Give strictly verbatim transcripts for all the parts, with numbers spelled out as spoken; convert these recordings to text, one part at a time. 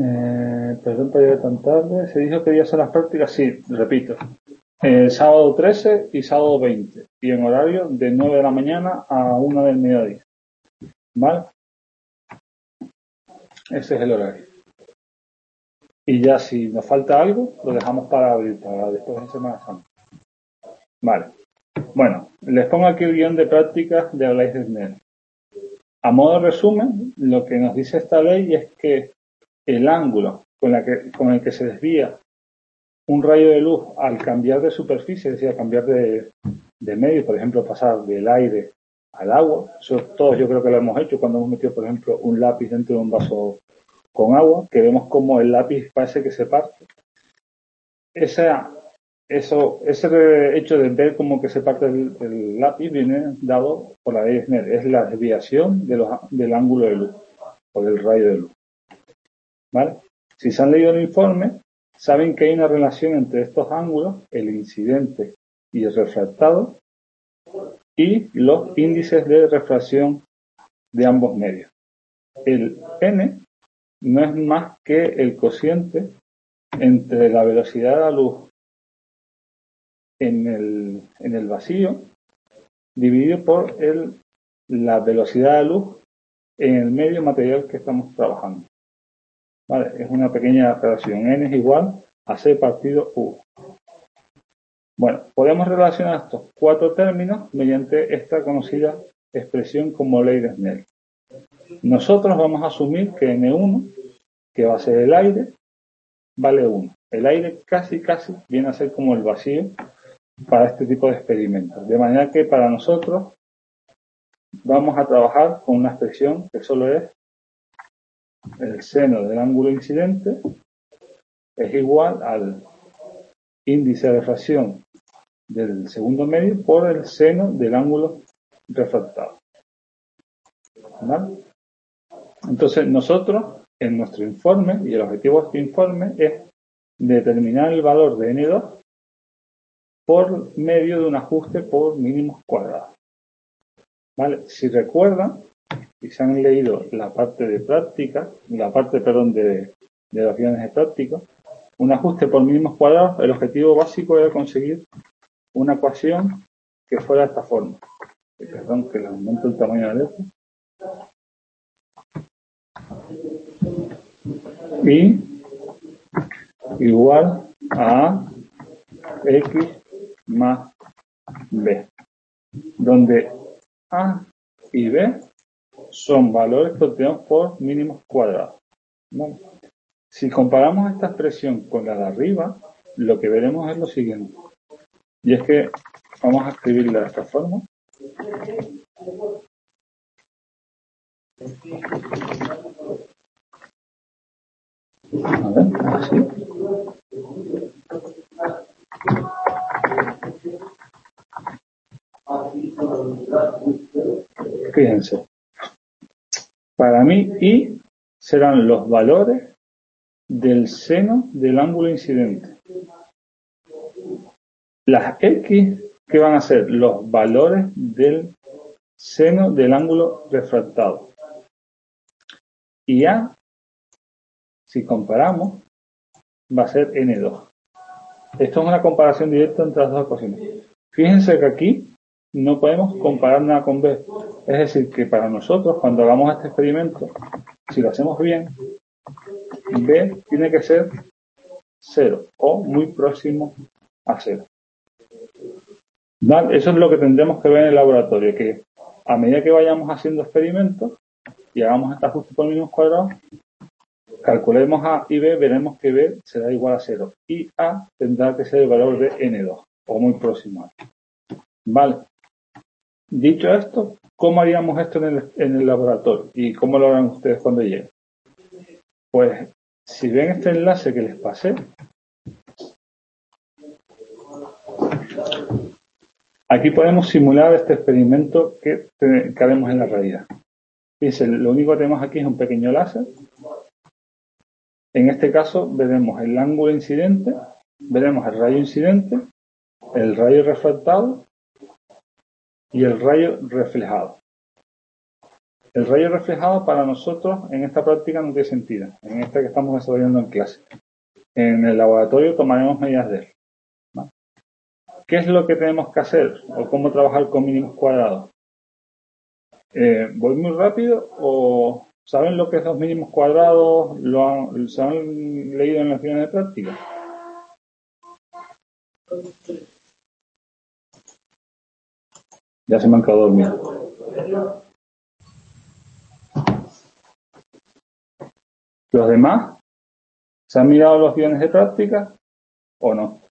Eh, perdón por llegar tan tarde. Se dijo que ya son las prácticas. Sí, repito. Eh, sábado trece y sábado veinte. Y en horario de nueve de la mañana a una del mediodía. ¿Vale? Ese es el horario. Y ya si nos falta algo, lo dejamos para abril, para después de Semana Santa. Vale. Bueno, les pongo aquí el guión de prácticas de Habláis de SNEL. A modo de resumen, lo que nos dice esta ley es que el ángulo con, la que, con el que se desvía un rayo de luz al cambiar de superficie, es decir, al cambiar de, de medio, por ejemplo, pasar del aire al agua, eso todos yo creo que lo hemos hecho cuando hemos metido, por ejemplo, un lápiz dentro de un vaso con agua, que vemos como el lápiz parece que se parte. Esa, eso, ese hecho de ver como que se parte el, el lápiz viene dado por la ley de Snell, es la desviación de los, del ángulo de luz o del rayo de luz. ¿Vale? Si se han leído el informe, saben que hay una relación entre estos ángulos, el incidente y el refractado, y los índices de refracción de ambos medios. El n no es más que el cociente entre la velocidad de la luz en el, en el vacío dividido por el, la velocidad de la luz en el medio material que estamos trabajando. ¿Vale? Es una pequeña relación. N es igual a C partido U. Bueno, podemos relacionar estos cuatro términos mediante esta conocida expresión como ley de Snell. Nosotros vamos a asumir que N uno, que va a ser el aire, vale uno. El aire casi, casi viene a ser como el vacío para este tipo de experimentos. De manera que para nosotros vamos a trabajar con una expresión que solo es el seno del ángulo incidente es igual al índice de refracción del segundo medio por el seno del ángulo refractado. ¿Vale? Entonces nosotros en nuestro informe, y el objetivo de este informe es determinar el valor de N dos por medio de un ajuste por mínimos cuadrados. ¿Vale? Si recuerdan, y se han leído la parte de práctica, la parte, perdón, de, de los guiones de práctica, un ajuste por mínimos cuadrados, el objetivo básico era conseguir una ecuación que fuera de esta forma. Perdón, que le aumento el tamaño de la letra. Y igual a X más B, donde A y B son valores que obtenemos por mínimos cuadrados. ¿Vale? Si comparamos esta expresión con la de arriba, lo que veremos es lo siguiente. Y es que vamos a escribirla de esta forma. A ver, así. Fíjense. Para mí, I serán los valores del seno del ángulo incidente. Las X, ¿qué van a ser? Los valores del seno del ángulo refractado. Y A, si comparamos, va a ser N dos. Esto es una comparación directa entre las dos ecuaciones. Fíjense que aquí no podemos comparar nada con B. Es decir, que para nosotros, cuando hagamos este experimento, si lo hacemos bien, B tiene que ser cero o muy próximo a cero. ¿Vale? Eso es lo que tendremos que ver en el laboratorio, que a medida que vayamos haciendo experimentos y hagamos este ajuste por mínimos cuadrados, calculemos A y B, veremos que B será igual a cero y A tendrá que ser el valor de N dos o muy próximo a él. Vale. Dicho esto, ¿cómo haríamos esto en el, en el laboratorio? ¿Y cómo lo harán ustedes cuando lleguen? Pues, si ven este enlace que les pasé, aquí podemos simular este experimento que, que haremos en la realidad. Fíjense, lo único que tenemos aquí es un pequeño láser. En este caso veremos el ángulo incidente, veremos el rayo incidente, el rayo refractado y el rayo reflejado. El rayo reflejado para nosotros en esta práctica no tiene sentido, en esta que estamos desarrollando en clase. En el laboratorio tomaremos medidas de él. ¿Vale? ¿Qué es lo que tenemos que hacer o cómo trabajar con mínimos cuadrados? Eh, ¿Voy muy rápido o saben lo que es los mínimos cuadrados? ¿Lo han, ¿Se han leído en las lecciones de práctica? Ya se me han quedado dormidos. ¿Los demás? ¿Se han mirado los guiones de práctica o no?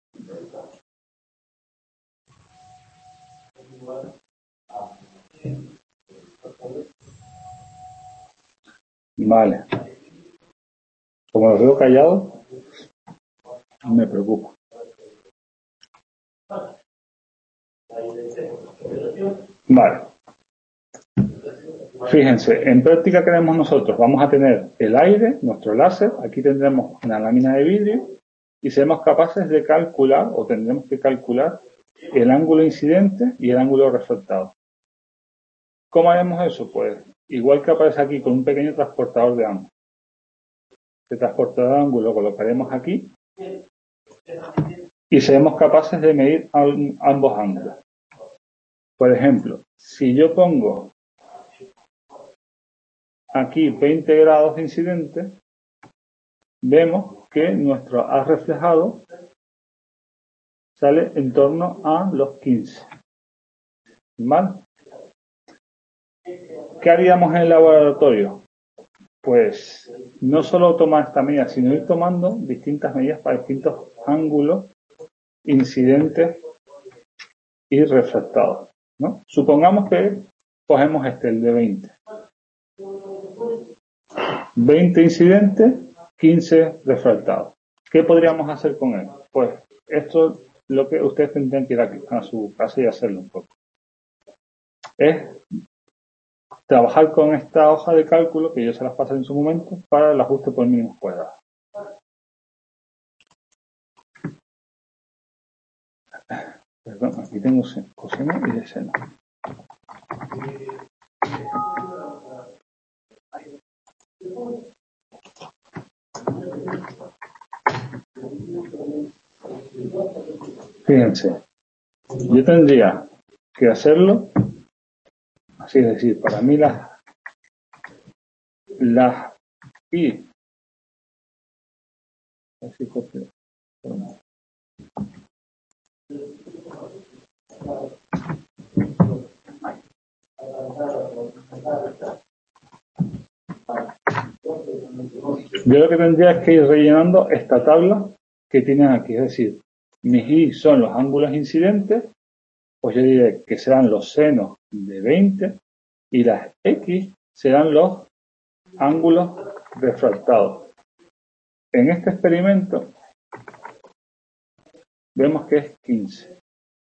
Vale. Como los veo callados, me preocupa. Vale. Fíjense, en práctica que tenemos nosotros, vamos a tener el aire, nuestro láser, aquí tendremos una lámina de vidrio y seremos capaces de calcular, o tendremos que calcular, el ángulo incidente y el ángulo refractado. ¿Cómo haremos eso? Pues igual que aparece aquí con un pequeño transportador de ángulo. Este transportador de ángulo lo colocaremos aquí y seremos capaces de medir ambos ángulos. Por ejemplo, si yo pongo aquí veinte grados de incidente, vemos que nuestro haz reflejado sale en torno a los quince. ¿Vale? ¿Qué haríamos en el laboratorio? Pues no solo tomar esta medida, sino ir tomando distintas medidas para distintos ángulos incidentes y refractados, ¿no? Supongamos que cogemos este, el de veinte. veinte incidentes, quince refractados. ¿Qué podríamos hacer con él? Pues esto es lo que ustedes tendrían que ir a su casa y hacerlo un poco. Es trabajar con esta hoja de cálculo, que yo se las pasé en su momento, para el ajuste por mínimos cuadrados. Perdón, aquí tengo coseno y de seno. Fíjense, yo tendría que hacerlo así, es decir, para mí las las pi así copio. Yo lo que tendría es que ir rellenando esta tabla que tienen aquí, es decir, mis i son los ángulos incidentes, pues yo diré que serán los senos de veinte y las x serán los ángulos refractados. En este experimento vemos que es quince.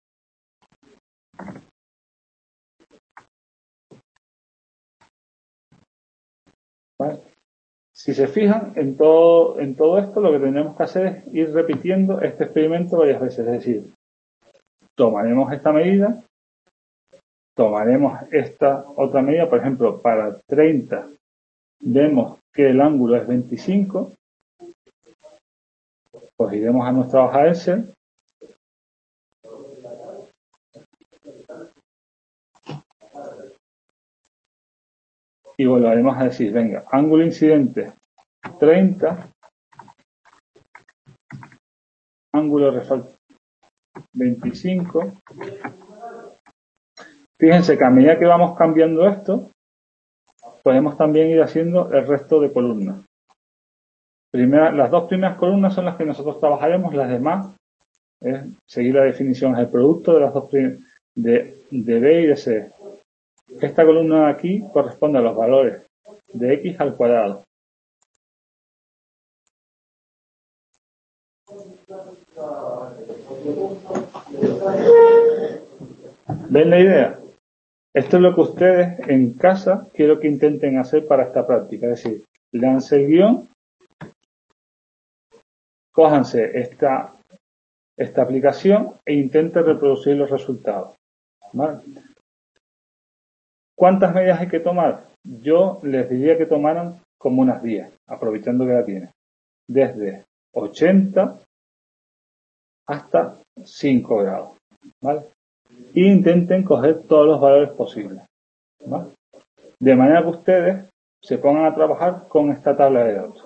¿Vale? Si se fijan, en todo, en todo esto lo que tendremos que hacer es ir repitiendo este experimento varias veces. Es decir, tomaremos esta medida, tomaremos esta otra medida, por ejemplo, para treinta vemos que el ángulo es veinticinco, pues iremos a nuestra hoja Excel y volveremos a decir, venga, ángulo incidente treinta, ángulo refractado veinticinco. Fíjense que a medida que vamos cambiando esto, podemos también ir haciendo el resto de columnas. Primera, las dos primeras columnas son las que nosotros trabajaremos, las demás es seguir la definición, es el producto de las dos de, de B y de C. Esta columna de aquí corresponde a los valores de X al cuadrado. ¿Ven la idea? Esto es lo que ustedes en casa quiero que intenten hacer para esta práctica. Es decir, leanse el guión, cójanse esta, esta aplicación e intenten reproducir los resultados. ¿Vale? ¿Cuántas medidas hay que tomar? yo les diría que tomaran como unas diez, aprovechando que la tienen. Desde ochenta hasta cinco grados, ¿vale? E intenten coger todos los valores posibles, ¿vale? De manera que ustedes se pongan a trabajar con esta tabla de datos.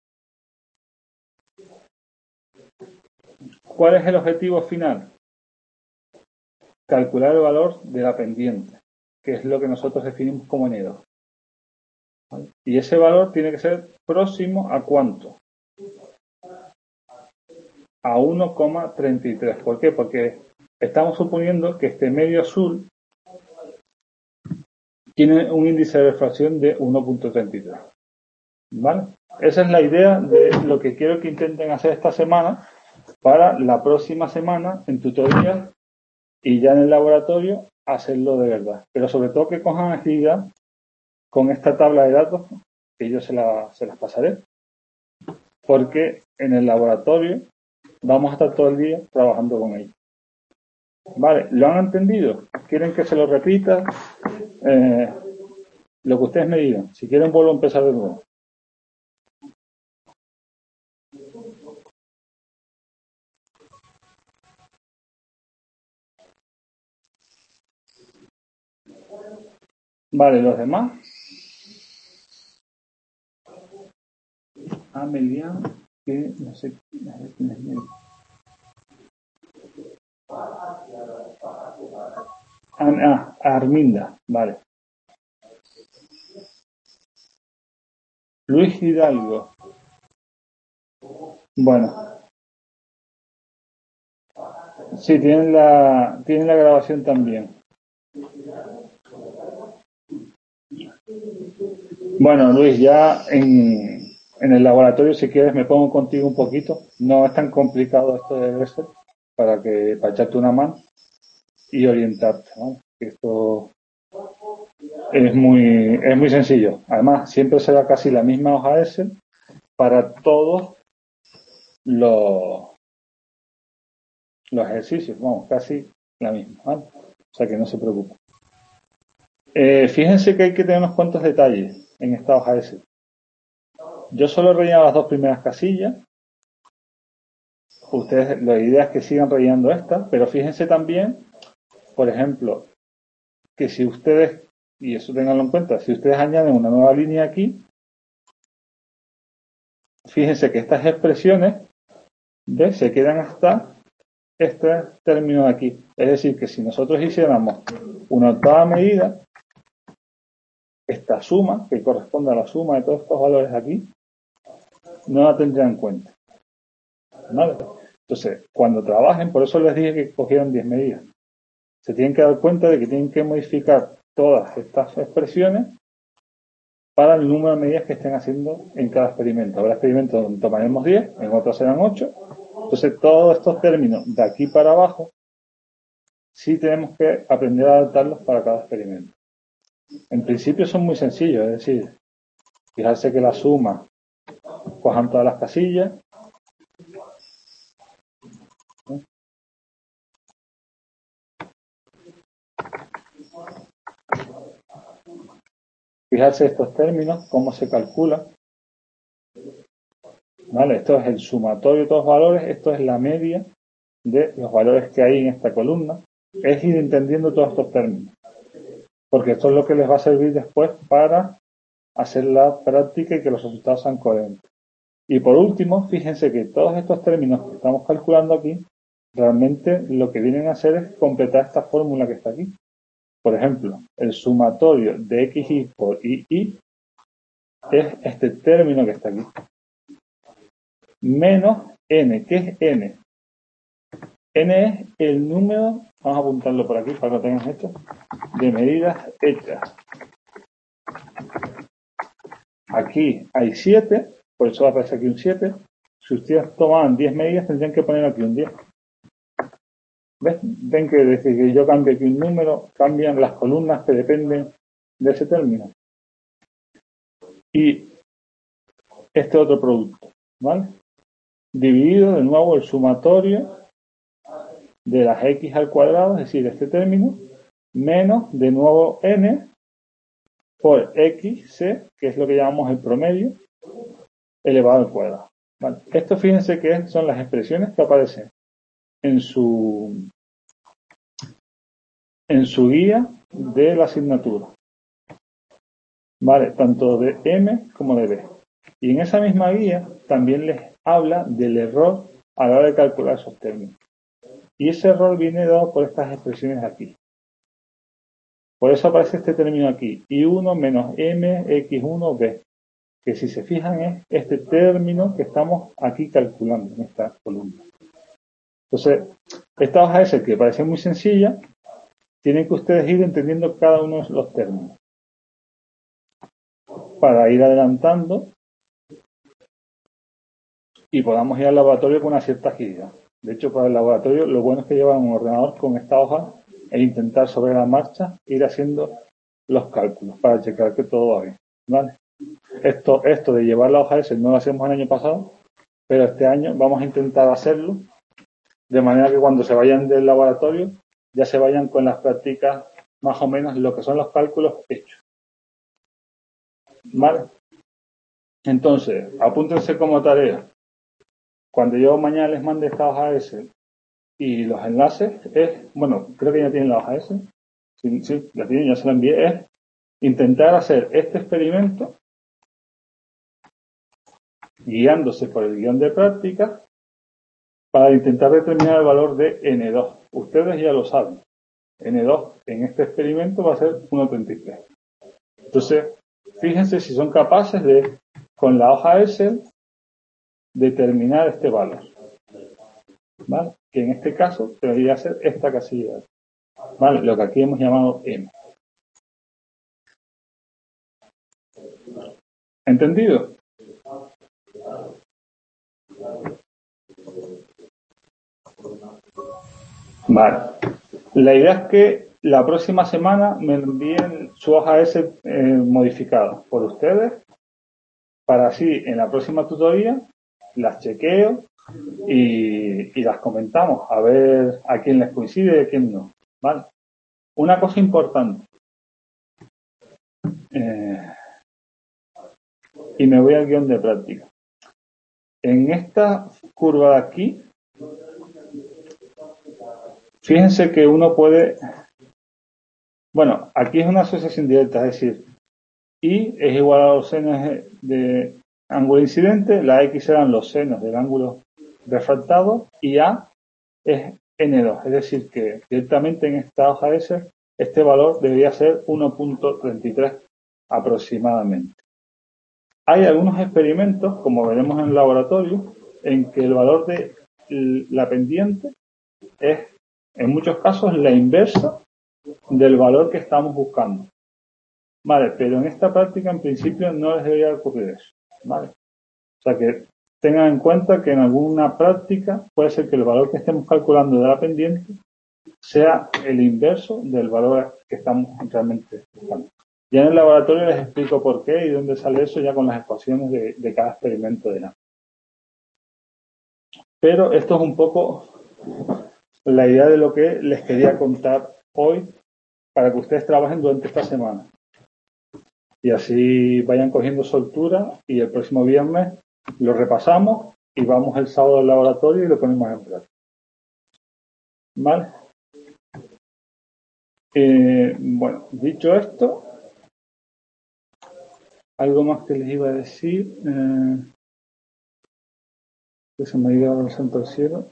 ¿Cuál es el objetivo final? Calcular el valor de la pendiente, que es lo que nosotros definimos como N dos. ¿Vale? Y ese valor tiene que ser próximo a ¿cuánto? A uno coma treinta y tres. ¿Por qué? Porque estamos suponiendo que este medio azul tiene un índice de refracción de uno punto treinta y tres. ¿Vale? Esa es la idea de lo que quiero que intenten hacer esta semana para la próxima semana en tutorías y ya en el laboratorio hacerlo de verdad. Pero sobre todo que cojan agilidad con esta tabla de datos que yo se, la, se las pasaré. Porque en el laboratorio vamos a estar todo el día trabajando con ella. Vale, ¿lo han entendido? ¿Quieren que se lo repita? Eh, lo que ustedes me digan. Si quieren vuelvo a empezar de nuevo. Vale, los demás. Amelia, que no sé, a ver quién es bien. Ah, Arminda, vale. Luis Hidalgo. Bueno. Sí, tienen la, tienen la grabación también. Bueno, Luis, ya en, en el laboratorio, si quieres, me pongo contigo un poquito. No es tan complicado esto de Excel para que para echarte una mano y orientarte, ¿no? Esto es muy, es muy sencillo. Además, siempre será casi la misma hoja Excel para todos los, los ejercicios. Vamos, casi la misma, ¿vale? O sea que no se preocupen. Eh, fíjense que hay que tener unos cuantos detalles en esta hoja Excel. Yo solo he rellenado las dos primeras casillas. Ustedes, la idea es que sigan rellenando esta, pero fíjense también, por ejemplo, que si ustedes, y eso tenganlo en cuenta, si ustedes añaden una nueva línea aquí, fíjense que estas expresiones, ¿ves?, se quedan hasta este término de aquí. Es decir, que si nosotros hiciéramos una octava medida, esta suma, que corresponde a la suma de todos estos valores aquí, no la tendrían en cuenta. ¿Vale? Entonces, cuando trabajen, por eso les dije que cogieran diez medidas. Se tienen que dar cuenta de que tienen que modificar todas estas expresiones para el número de medidas que estén haciendo en cada experimento. Habrá experimentos donde tomaremos diez, en otros serán ocho. Entonces, todos estos términos de aquí para abajo, sí tenemos que aprender a adaptarlos para cada experimento. En principio son muy sencillos, es decir, fijarse que la suma cojan todas las casillas. Fijarse estos términos, cómo se calcula. ¿Vale? Esto es el sumatorio de todos los valores, esto es la media de los valores que hay en esta columna. Es ir entendiendo todos estos términos, porque esto es lo que les va a servir después para hacer la práctica y que los resultados sean coherentes. Y por último, fíjense que todos estos términos que estamos calculando aquí, realmente lo que vienen a hacer es completar esta fórmula que está aquí. Por ejemplo, el sumatorio de X I por Y I es este término que está aquí. Menos N. ¿Qué es N? N es el número, vamos a apuntarlo por aquí para que lo tengan esto, de medidas hechas. Aquí hay siete, por eso aparece aquí un siete. Si ustedes tomaban diez medidas, tendrían que poner aquí un diez. ¿Ves? Ven que desde que yo cambie aquí un número, cambian las columnas que dependen de ese término. Y este otro producto, ¿vale? Dividido de nuevo el sumatorio de las X al cuadrado, es decir, este término, menos de nuevo N por xc, que es lo que llamamos el promedio, elevado al cuadrado. ¿Vale? Esto fíjense que son las expresiones que aparecen en su, en su guía de la asignatura. ¿Vale? Tanto de M como de B. Y en esa misma guía también les habla del error a la hora de calcular esos términos. Y ese error viene dado por estas expresiones aquí. Por eso aparece este término aquí, i uno menos m x uno b, que si se fijan es este término que estamos aquí calculando en esta columna. Entonces, esta hoja S, que parece muy sencilla, tienen que ustedes ir entendiendo cada uno de los términos para ir adelantando y podamos ir al laboratorio con una cierta agilidad. De hecho, para el laboratorio lo bueno es que llevan un ordenador con esta hoja e intentar sobre la marcha ir haciendo los cálculos para checar que todo va bien. ¿Vale? Esto, esto de llevar la hoja S no lo hacemos el año pasado, pero este año vamos a intentar hacerlo de manera que cuando se vayan del laboratorio ya se vayan con las prácticas más o menos lo que son los cálculos hechos. ¿Vale? Entonces, apúntense como tarea. Cuando yo mañana les mande esta hoja S y los enlaces, es, bueno, creo que ya tienen la hoja S. Sí, sí, la tienen, ya se la envié. Es intentar hacer este experimento guiándose por el guión de práctica para intentar determinar el valor de ene dos. Ustedes ya lo saben. ene dos en este experimento va a ser uno coma treinta y tres. Entonces, fíjense si son capaces de, con la hoja Excel, determinar este valor. ¿Vale? Que en este caso debería ser esta casilla. ¿Vale? Lo que aquí hemos llamado M. ¿Entendido? Vale. La idea es que la próxima semana me envíen su hoja S eh, modificada por ustedes para así en la próxima tutoría las chequeo y, y las comentamos a ver a quién les coincide y a quién no. ¿Vale? Una cosa importante. Eh, y me voy al guión de práctica. En esta curva de aquí, fíjense que uno puede, bueno, aquí es una asociación directa, es decir, I es igual a los senos de ángulo incidente, la X serán los senos del ángulo refractado y A es ene dos, es decir, que directamente en esta hoja S este valor debería ser uno punto treinta y tres aproximadamente. Hay algunos experimentos, como veremos en el laboratorio, en que el valor de la pendiente es, en muchos casos, la inversa del valor que estamos buscando. Vale, pero en esta práctica, en principio, no les debería ocurrir eso. Vale. O sea que tengan en cuenta que en alguna práctica puede ser que el valor que estemos calculando de la pendiente sea el inverso del valor que estamos realmente buscando. Ya en el laboratorio les explico por qué y dónde sale eso ya con las ecuaciones de, de cada experimento de nada. Pero esto es un poco la idea de lo que les quería contar hoy para que ustedes trabajen durante esta semana. Y así vayan cogiendo soltura y el próximo viernes lo repasamos y vamos el sábado al laboratorio y lo ponemos en práctica. ¿Vale? Eh, bueno, dicho esto, algo más que les iba a decir, eh, que se me ha ido el santo al cielo.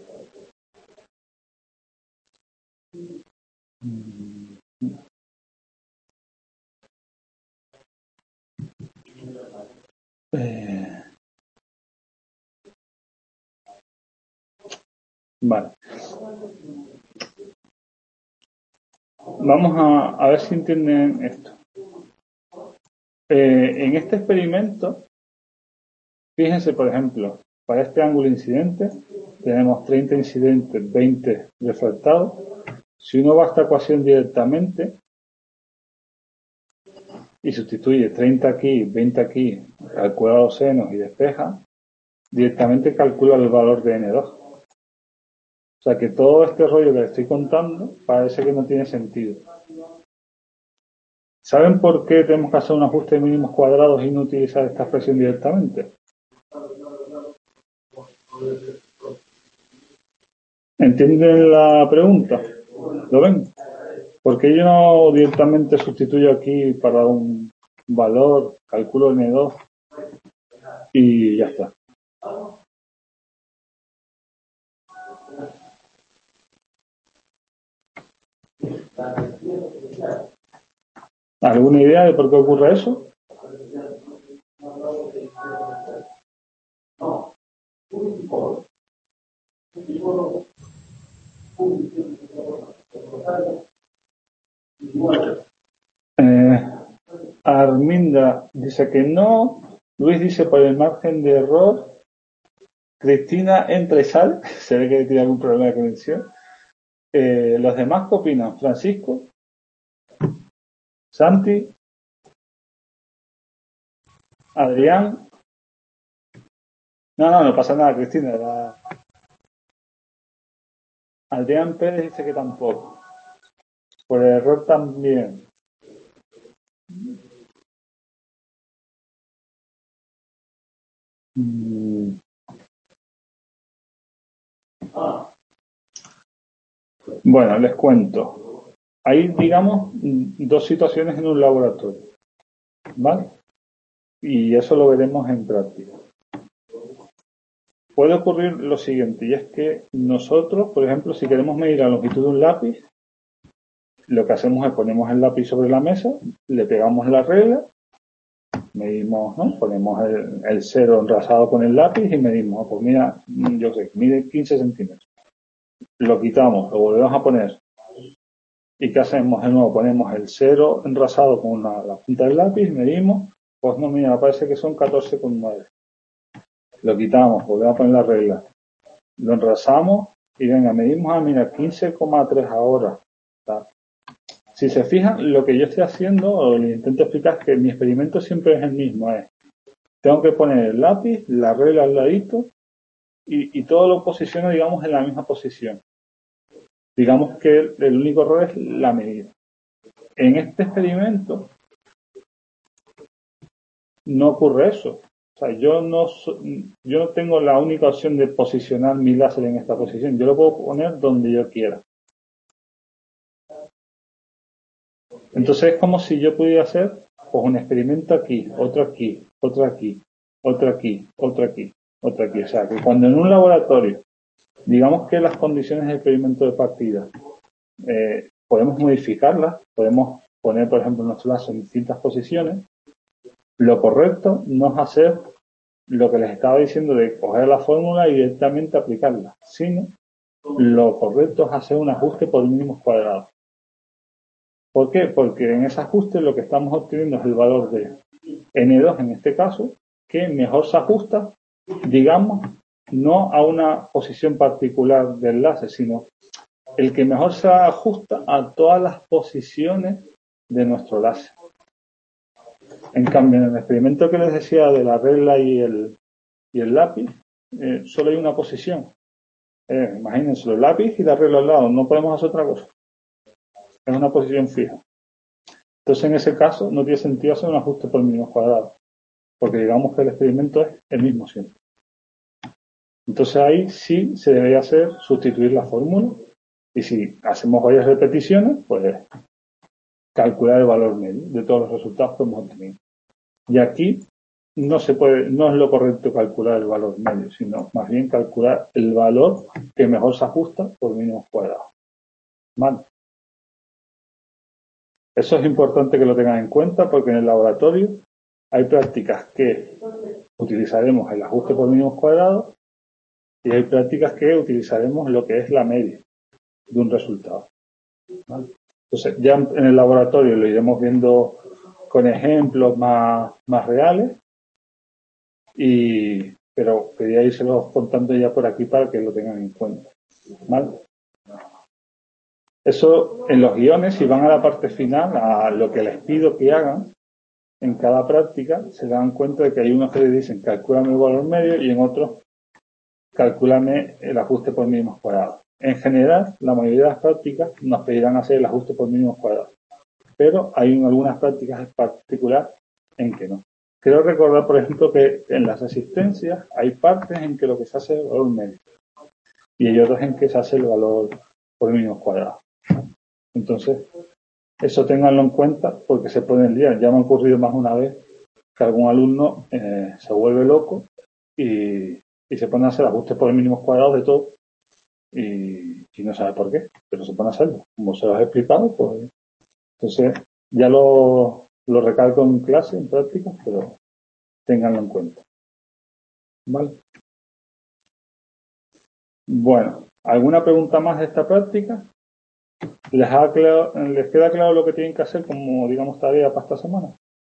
Eh, vale. Vamos a, a ver si entienden esto. Eh, en este experimento, fíjense, por ejemplo, para este ángulo incidente, tenemos treinta incidentes, veinte refractados. Si uno va a esta ecuación directamente y sustituye treinta aquí, veinte aquí, calcula los senos y despeja, directamente calcula el valor de ene dos. O sea que todo este rollo que les estoy contando parece que no tiene sentido. ¿Saben por qué tenemos que hacer un ajuste de mínimos cuadrados y no utilizar esta expresión directamente? ¿Entienden la pregunta? ¿Lo ven? Porque yo no directamente sustituyo aquí para un valor, calculo N dos y ya está. ¿Alguna idea de por qué ocurre eso? Eh, Arminda dice que no. Luis dice por el margen de error. Cristina entra y sale. Se ve que tiene algún problema de conexión. Eh, ¿Los demás qué opinan? Francisco, Santi, Adrián. No, no, no pasa nada, Cristina. La... Adrián Pérez dice que tampoco. Por el error también. Mm. Bueno, les cuento. Hay, digamos, dos situaciones en un laboratorio, ¿vale? Y eso lo veremos en práctica. Puede ocurrir lo siguiente, y es que nosotros, por ejemplo, si queremos medir la longitud de un lápiz, lo que hacemos es ponemos el lápiz sobre la mesa, le pegamos la regla, medimos, ¿no? Ponemos el, el cero enrasado con el lápiz y medimos, pues mira, yo sé, mide quince centímetros. Lo quitamos, lo volvemos a poner. ¿Y qué hacemos? De nuevo, ponemos el cero enrasado con una, la punta del lápiz, medimos, pues no, mira, parece que son catorce coma nueve. Lo quitamos, volvemos a poner la regla. Lo enrasamos y venga, medimos a mira quince coma tres ahora. ¿Tá? Si se fijan, lo que yo estoy haciendo, o le intento explicar, es que mi experimento siempre es el mismo. Es, tengo que poner el lápiz, la regla al ladito y, y todo lo posiciono, digamos, en la misma posición. Digamos que el, el único error es la medida. En este experimento no ocurre eso. O sea, yo no, yo no tengo la única opción de posicionar mi láser en esta posición. Yo lo puedo poner donde yo quiera. Entonces es como si yo pudiera hacer pues, un experimento aquí, otro aquí, otro aquí, otro aquí, otro aquí, otro aquí. O sea, que cuando en un laboratorio, digamos que las condiciones del experimento de partida, eh, podemos modificarlas, podemos poner, por ejemplo, nuestro láser en distintas posiciones, lo correcto no es hacer lo que les estaba diciendo de coger la fórmula y directamente aplicarla, sino lo correcto es hacer un ajuste por mínimos cuadrados. ¿Por qué? Porque en ese ajuste lo que estamos obteniendo es el valor de N dos en este caso, que mejor se ajusta, digamos, no a una posición particular del láser, sino el que mejor se ajusta a todas las posiciones de nuestro láser. En cambio, en el experimento que les decía de la regla y el, y el lápiz, eh, solo hay una posición. Eh, imagínense, el lápiz y la regla al lado, no podemos hacer otra cosa. Es una posición fija. Entonces, en ese caso, no tiene sentido hacer un ajuste por mínimos cuadrados, porque digamos que el experimento es el mismo siempre. Entonces, ahí sí se debería hacer sustituir la fórmula, y si hacemos varias repeticiones, pues calcular el valor medio de todos los resultados que hemos obtenido. Y aquí no se puede, no es lo correcto calcular el valor medio, sino más bien calcular el valor que mejor se ajusta por mínimos cuadrados. ¿Vale? Eso es importante que lo tengan en cuenta porque en el laboratorio hay prácticas que utilizaremos el ajuste por mínimos cuadrados y hay prácticas que utilizaremos lo que es la media de un resultado. ¿Vale? Entonces, ya en el laboratorio lo iremos viendo con ejemplos más, más reales, y, pero quería irselos contando ya por aquí para que lo tengan en cuenta. ¿Vale? Eso en los guiones, si van a la parte final, a lo que les pido que hagan en cada práctica, se dan cuenta de que hay unos que les dicen calcúlame el valor medio y en otros calcúlame el ajuste por mínimos cuadrados. En general, la mayoría de las prácticas nos pedirán hacer el ajuste por mínimos cuadrados. pero hay algunas prácticas en particular en que no. Quiero recordar, por ejemplo, que en las resistencias hay partes en que lo que se hace es el valor medio y hay otras en que se hace el valor por mínimos cuadrados. Entonces, eso ténganlo en cuenta porque se pueden liar. Ya me ha ocurrido más una vez que algún alumno eh, se vuelve loco y, y se pone a hacer ajustes por mínimos cuadrados de todo y, y no sabe por qué, pero se pone a hacerlo. Como se los he explicado, pues entonces ya lo, lo recalco en clase, en práctica, pero ténganlo en cuenta. ¿Vale? Bueno, ¿alguna pregunta más de esta práctica? ¿Les, ha claro, ¿Les queda claro lo que tienen que hacer como, digamos, tarea para esta semana?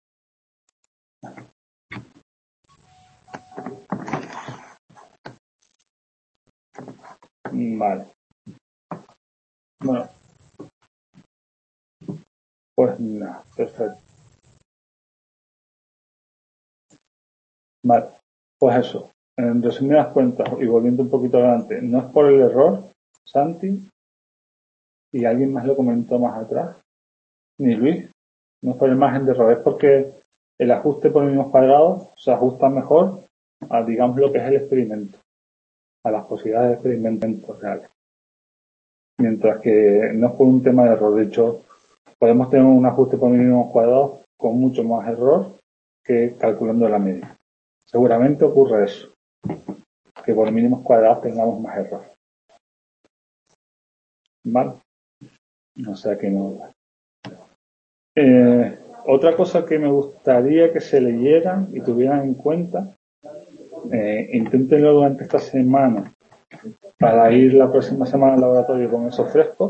Vale. Bueno. Pues nada, perfecto. Vale. Pues eso. En resumidas cuentas, y volviendo un poquito adelante, no es por el error, Santi, y alguien más lo comentó más atrás, ni Luis, no es por el margen de error, es porque el ajuste por mínimos cuadrados se ajusta mejor a, digamos, lo que es el experimento, a las posibilidades de experimentos reales. Mientras que no es por un tema de error. De hecho, podemos tener un ajuste por mínimos cuadrados con mucho más error que calculando la media. Seguramente ocurre eso, que por mínimos cuadrados tengamos más error. ¿Vale? O sea que no. Eh, otra cosa que me gustaría que se leyeran y tuvieran en cuenta, eh, inténtenlo durante esta semana para ir la próxima semana al laboratorio con eso fresco,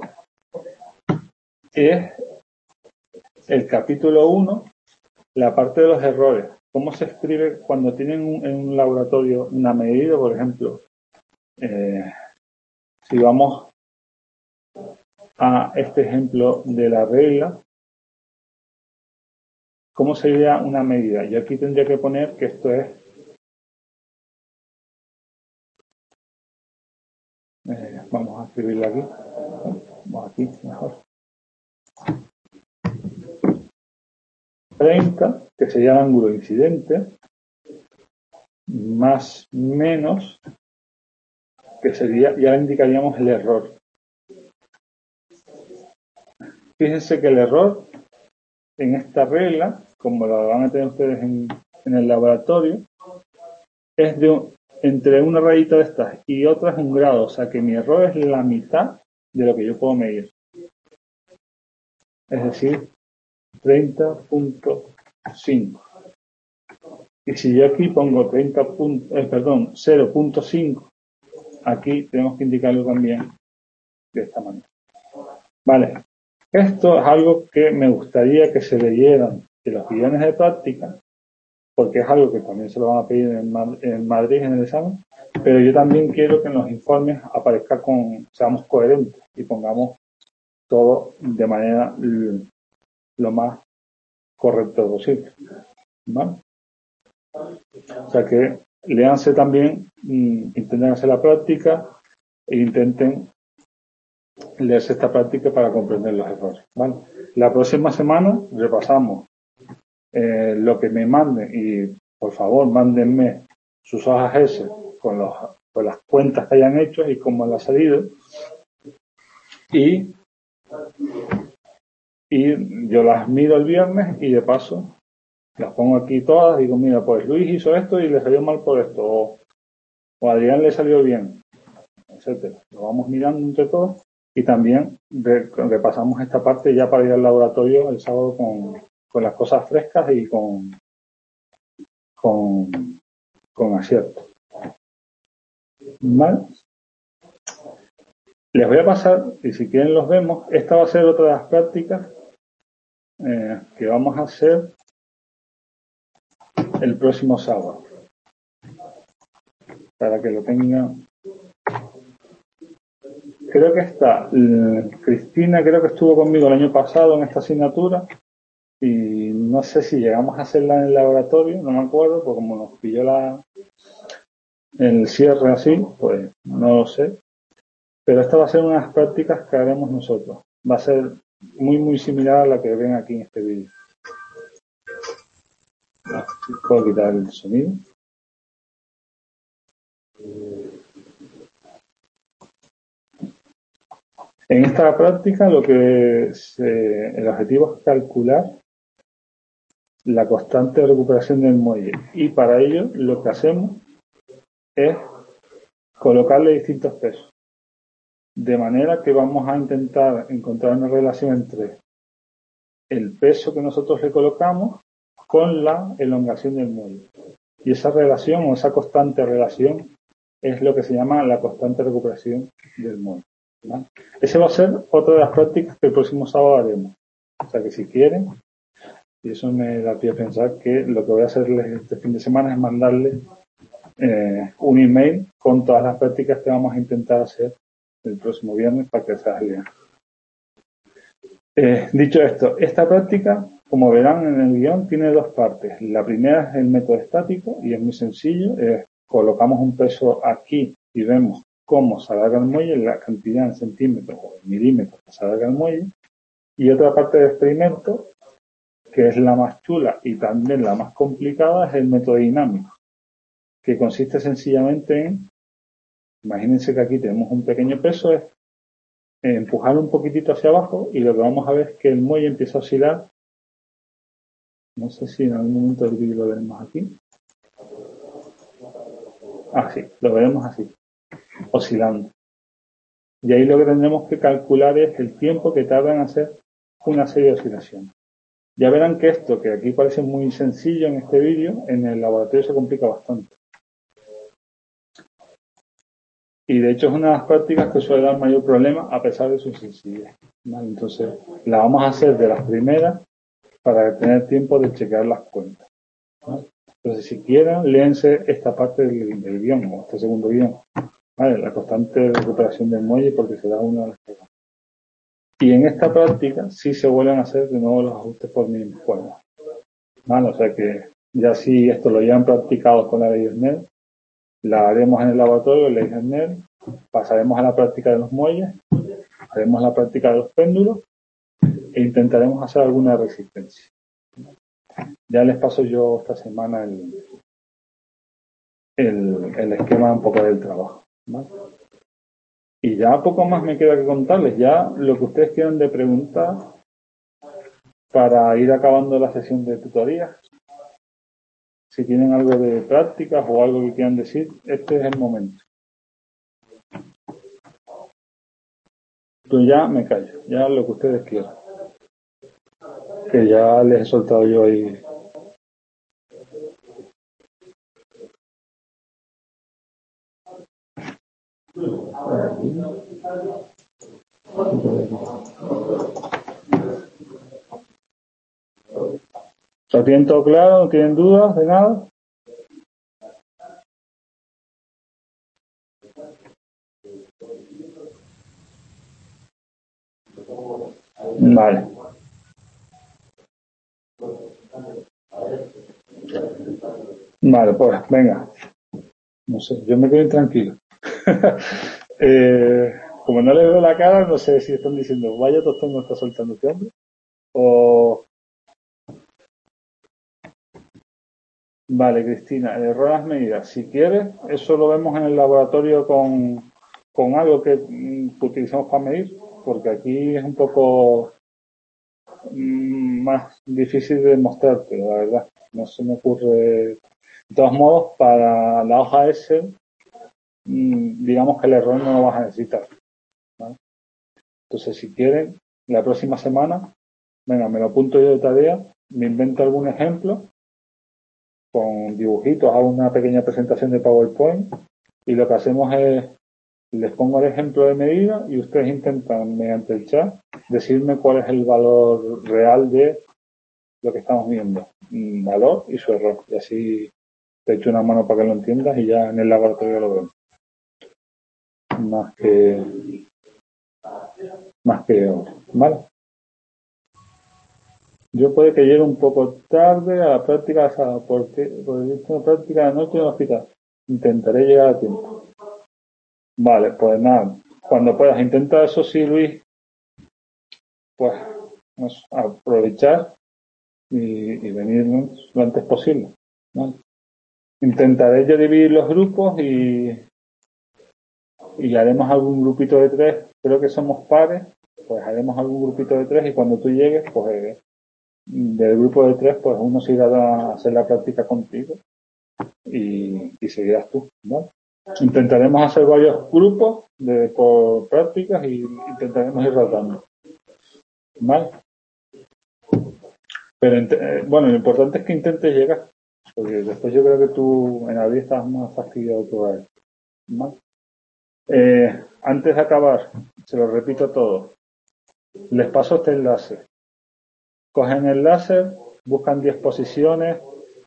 es el capítulo uno, la parte de los errores. ¿Cómo se escribe cuando tienen un, en un laboratorio una medida, por ejemplo? Eh, si vamos a este ejemplo de la regla, ¿cómo sería una medida? Yo aquí tendría que poner que esto es eh, vamos a escribirlo aquí. Vamos aquí, mejor. treinta, que sería el ángulo incidente, más menos, que sería, ya indicaríamos el error. Fíjense que el error en esta regla, como la van a tener ustedes en, en el laboratorio, es de un, entre una rayita de estas y otra es un grado, o sea que mi error es la mitad de lo que yo puedo medir. Es decir, treinta punto cinco. Y si yo aquí pongo treinta, eh, perdón, cero punto cinco, aquí tenemos que indicarlo también de esta manera. Vale, esto es algo que me gustaría que se leyeran de los guiones de práctica, porque es algo que también se lo van a pedir en, en Madrid en el examen, pero yo también quiero que en los informes aparezca con, seamos coherentes y pongamos todo de manera lo más correcto posible. ¿Vale? O sea que léanse también, intenten hacer la práctica e intenten leerse esta práctica para comprender los errores. ¿Vale? La próxima semana repasamos eh, lo que me manden y por favor mándenme sus hojas S con, los, con las cuentas que hayan hecho y cómo las ha salido y, y yo las miro el viernes y de paso las pongo aquí todas, digo, mira, pues Luis hizo esto y le salió mal por esto, o, o a Adrián le salió bien, etcétera. Lo vamos mirando entre todos y también repasamos esta parte ya para ir al laboratorio el sábado con, con las cosas frescas y con, con, con acierto. ¿Vale? Les voy a pasar, y si quieren los vemos, esta va a ser otra de las prácticas eh, que vamos a hacer el próximo sábado. Para que lo tengan. Creo que está, eh, Cristina creo que estuvo conmigo el año pasado en esta asignatura y no sé si llegamos a hacerla en el laboratorio, no me acuerdo, porque como nos pilló la el cierre así, pues no lo sé. Pero esta va a ser una de las prácticas que haremos nosotros. Va a ser muy, muy similar a la que ven aquí en este vídeo. Puedo quitar el sonido. En esta práctica lo que se, el objetivo es calcular la constante de recuperación del muelle, y para ello lo que hacemos es colocarle distintos pesos, de manera que vamos a intentar encontrar una relación entre el peso que nosotros le colocamos con la elongación del muelle, y esa relación o esa constante relación es lo que se llama la constante de recuperación del muelle, ¿vale? Ese va a ser otra de las prácticas que el próximo sábado haremos, o sea que si quieren, y eso me da pie a pensar que lo que voy a hacerles este fin de semana es mandarles eh, un email con todas las prácticas que vamos a intentar hacer el próximo viernes para que se las lean. Eh, dicho esto, esta práctica, como verán en el guión, tiene dos partes. La primera es el método estático y es muy sencillo. Eh, colocamos un peso aquí y vemos cómo se alarga el muelle, la cantidad en centímetros o en milímetros que se alarga el muelle. Y otra parte del experimento, que es la más chula y también la más complicada, es el método dinámico, que consiste sencillamente en, imagínense que aquí tenemos un pequeño peso, es empujar un poquitito hacia abajo y lo que vamos a ver es que el muelle empieza a oscilar. No sé si en algún momento del vídeo lo veremos aquí. Ah, sí, lo veremos así, oscilando. Y ahí lo que tendremos que calcular es el tiempo que tarda en hacer una serie de oscilaciones. Ya verán que esto, que aquí parece muy sencillo en este vídeo, en el laboratorio se complica bastante. Y de hecho es una de las prácticas que suele dar mayor problema a pesar de su sencillez, ¿vale? Entonces, la vamos a hacer de las primeras para tener tiempo de chequear las cuentas, ¿vale? Entonces, si quieren, léense esta parte del, del guión, o este segundo guión, ¿vale? La constante recuperación del muelle, porque será una de las cosas. Y en esta práctica sí se vuelven a hacer de nuevo los ajustes por mínimos cuerdas, ¿vale? O sea que ya si esto lo llevan practicado con la ley de Snell, la haremos en el laboratorio, ley de Snell, pasaremos a la práctica de los muelles, haremos la práctica de los péndulos e intentaremos hacer alguna resistencia. Ya les paso yo esta semana el, el, el esquema un poco del trabajo, ¿vale? Y ya poco más me queda que contarles. Ya lo que ustedes quieran de preguntar para ir acabando la sesión de tutorías. Si tienen algo de prácticas o algo que quieran decir, este es el momento. Yo ya me callo, ya lo que ustedes quieran. Que ya les he soltado yo ahí. ¿Lo tienen todo claro? ¿No tienen dudas de nada? Vale. Vale, pues venga. No sé, yo me quedo intranquilo. eh, como no le veo la cara, no sé si están diciendo, vaya tostón no está soltando este hombre. O... Vale, Cristina, error las medidas. Si quieres, eso lo vemos en el laboratorio con, con algo que, que utilizamos para medir, porque aquí es un poco mm, más difícil de mostrarte, la verdad. No se me ocurre. De todos modos, para la hoja S, mmm, digamos que el error no lo vas a necesitar, ¿vale? Entonces, si quieren, la próxima semana, venga, me lo apunto yo de tarea, me invento algún ejemplo con dibujitos, hago una pequeña presentación de PowerPoint y lo que hacemos es, les pongo el ejemplo de medida y ustedes intentan, mediante el chat, decirme cuál es el valor real de lo que estamos viendo, un valor y su error. Y así te echo una mano para que lo entiendas y ya en el laboratorio lo vemos. Más que más que ahora, ¿vale? Yo puede que llegue un poco tarde a la práctica, o sea, porque por la práctica de noche en el hospital. Intentaré llegar a tiempo. Vale, pues nada, cuando puedas, intenta eso sí, Luis, pues nos- aprovechar y, y venir lo antes posible, ¿no? Intentaré yo dividir los grupos y, y haremos algún grupito de tres. Creo que somos pares, pues haremos algún grupito de tres y cuando tú llegues, pues eh, del grupo de tres, pues uno se irá a hacer la práctica contigo y, y seguirás tú, ¿no? Intentaremos hacer varios grupos de, por prácticas y intentaremos ir rotando, ¿vale? Pero eh, bueno, lo importante es que intentes llegar, porque después yo creo que tú en abril estás más fastidiado todavía, ¿vale? Eh, antes de acabar, se lo repito a todos, les paso este enlace. Cogen el láser, buscan diez posiciones.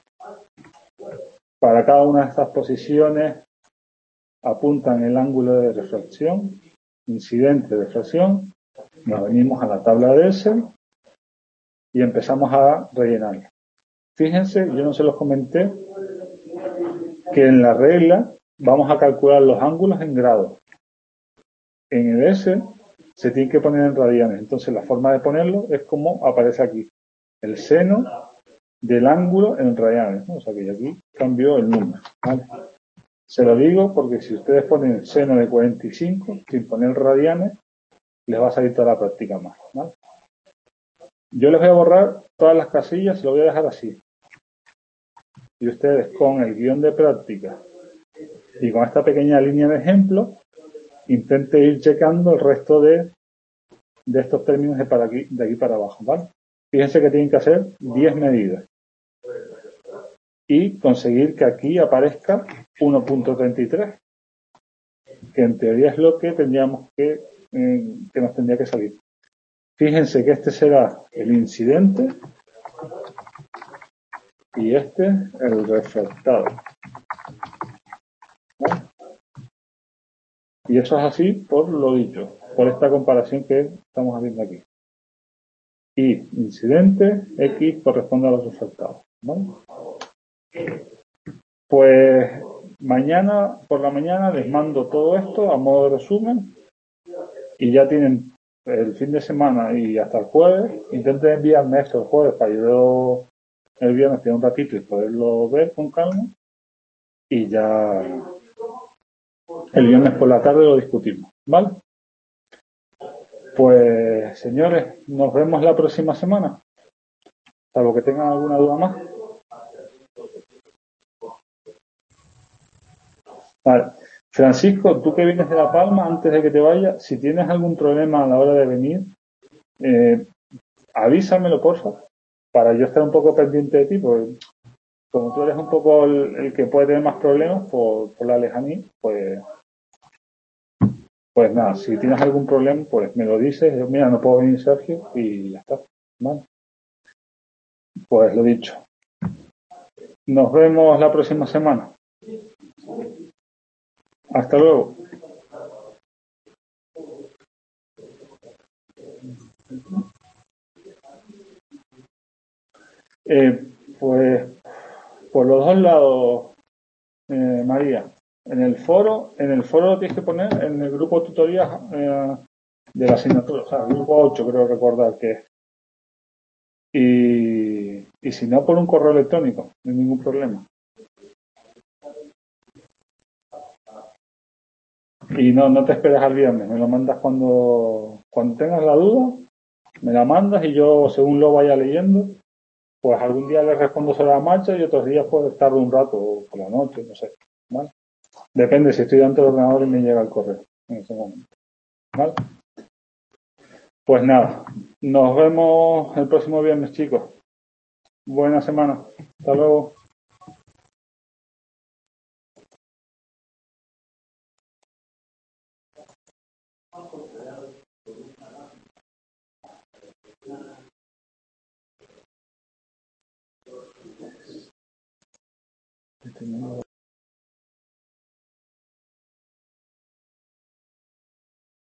Para cada una de estas posiciones apuntan el ángulo de refracción, incidente de refracción, nos venimos a la tabla de Excel y empezamos a rellenar. Fíjense, yo no se los comenté, que en la regla vamos a calcular los ángulos en grados. En el Excel se tiene que poner en radianes, entonces la forma de ponerlo es como aparece aquí, el seno del ángulo en radianes, ¿no? O sea que aquí cambió el número, ¿vale? Se lo digo porque si ustedes ponen el seno de cuarenta y cinco sin poner radianes, les va a salir toda la práctica más, ¿vale? Yo les voy a borrar todas las casillas y lo voy a dejar así. Y ustedes con el guión de práctica y con esta pequeña línea de ejemplo, intenten ir checando el resto de, de estos términos de, para aquí, de aquí para abajo, ¿vale? Fíjense que tienen que hacer diez medidas y conseguir que aquí aparezca uno punto treinta y tres, que en teoría es lo que tendríamos que, eh, que nos tendría que salir. Fíjense que este será el incidente y este el refractado, ¿vale? Y eso es así por lo dicho, por esta comparación que estamos haciendo aquí. Y incidente X corresponde a los refractados, ¿vale? Pues mañana por la mañana les mando todo esto a modo de resumen y ya tienen el fin de semana y hasta el jueves. Intenten enviarme esto el jueves para yo el viernes tener un ratito y poderlo ver con calma y ya el viernes por la tarde lo discutimos, ¿vale? Pues señores, nos vemos la próxima semana, salvo que tengan alguna duda más. Vale. Francisco, tú que vienes de La Palma, antes de que te vayas, si tienes algún problema a la hora de venir, eh, avísamelo, porfa, para yo estar un poco pendiente de ti, porque como tú eres un poco el, el que puede tener más problemas por, por la lejanía, pues, pues nada, si tienes algún problema, pues me lo dices, yo, mira, no puedo venir Sergio y ya está, ¿vale? Pues lo dicho. Nos vemos la próxima semana. Hasta luego. Eh, pues por los dos lados, eh, María. En el foro, en el foro lo tienes que poner en el grupo tutorías eh, de la asignatura, o sea, el grupo ocho creo recordar que es. Y, y si no, por un correo electrónico, no hay ningún problema. Y no, no te esperes al viernes, me lo mandas cuando, cuando tengas la duda, me la mandas y yo, según lo vaya leyendo, pues algún día le respondo sobre la marcha y otros días pues tardo un rato por la noche, no sé, ¿vale? Depende si estoy delante del ordenador y me llega el correo en ese momento, ¿vale? Pues nada, nos vemos el próximo viernes, chicos. Buena semana. Hasta luego.